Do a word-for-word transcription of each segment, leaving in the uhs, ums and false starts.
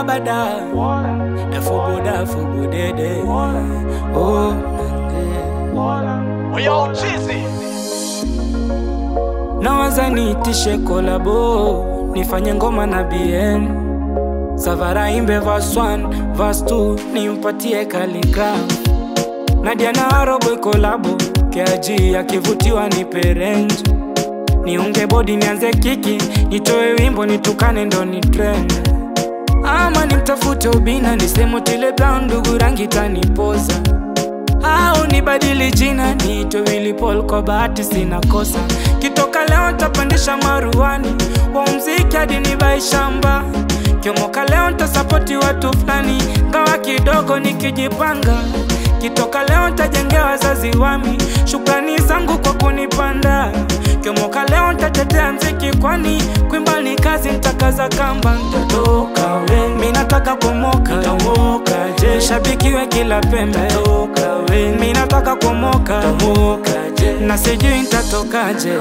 bada Efubuda fubudede Oh Yo, cheesy. Nawaza niitishe kolabo nifanye ngoma na B N Savara imbe verse one, verse two nimpatie Khaligraph Nadia na Aroboy kolabo Keaji akivutiwa nipe range Niunge body nianze kiki nitoe wimbo nitukane ndo ni trend Ama nimtafute Obina nisemo Tile Brown ndugu rangi tanipoza Au nibadili jina niitwe Willy Paul kwa bahati sina kosa Kitoka leo nitapandisha maruani wa muziki hadi nibai shamba Kiomoka leo nitasapoti watu fulani ngawa kidogo nikijipanga Kitoka leo nitajengea wazazi wami shukrani zangu kwa kunipanda Kiomoka leo nitatetea mziki kwani kuimba ni kazi nitakaza kamba Nitatoka we Mimi nataka kumoka Nitamoka je Shabikiwe kila pembe Nitatoka we Mimi nataka kumoka Nitamoka je Na sijui nitatoka je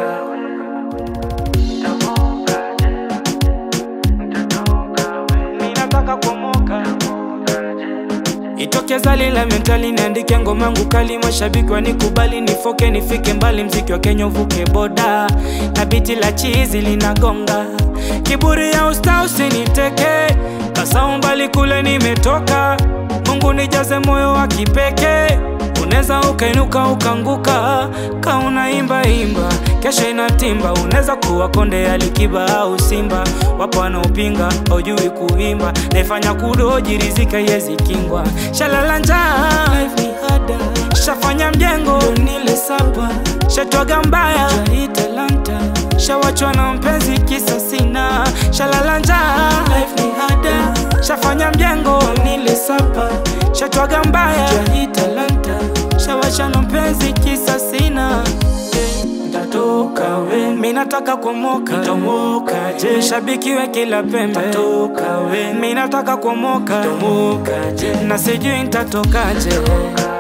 Mimi nataka kumoka Itoke zalila mentali niandike ngoma yangu kali mashabiki wanikubali nifoke nifike mbali mziki wa Kenya uvuke boda na biti la chizi linagonga kiburi ya usta usiniteke kasa umbali kule nimetoka Mungu nijaze moyo wa kipekee Uneza ukainuka ukanguka ka unaimba imba kesho inatimba Uneza kuwa konde ya Likiba au Simba wapo wanaopinga hujui kuimba naifanya kudoji rizika yezi kingwa Shalala njaa life ni hada Shafanya mjengo nile sapa Shatwaga mbaya jai talanta Shawachwa na mpenzi kisa sina Shalala njaa life ni hada Shafanya mjengo nile sapa Shatwaga mbaya jai talanta Shawachwa na mpenzi kisa sina Nitatoka we Mimi nataka kumoka Nitamoka je Shabikiwe kila pembe Nitatoka we Mimi nataka kumoka Nitamoka je Na sijui nitatoka je